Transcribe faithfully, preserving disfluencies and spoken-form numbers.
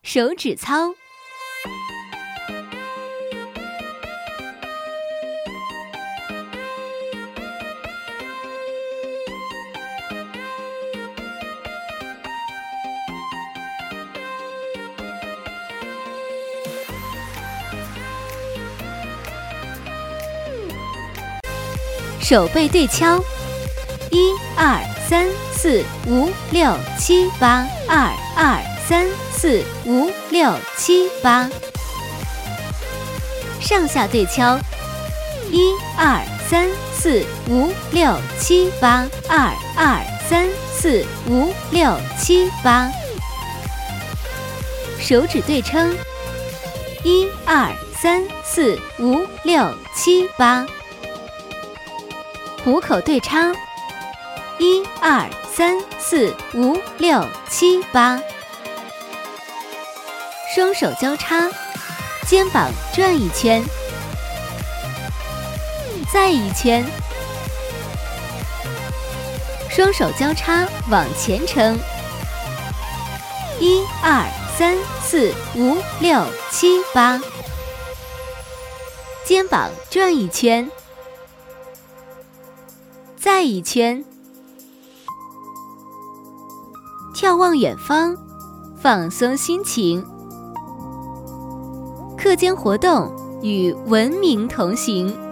手指操。手背对敲，一二三四五六七八，二二三四五六七八。上下对敲，一二三四五六七八，二二三四五六七八。手指对称，一二三四五六七八。虎口对插，一二三四五六七八。双手交叉，肩膀转一圈，再一圈。双手交叉往前撑，一二三四五六七八。肩膀转一圈，再一圈。眺望远方，放松心情。课间活动与文明同行。